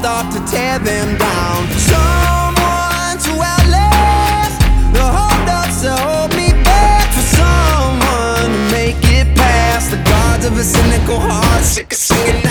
start to tear them down. Someone to outlast the holdups that hold me back, for someone to make it past the guards of a cynical heart, sick of singing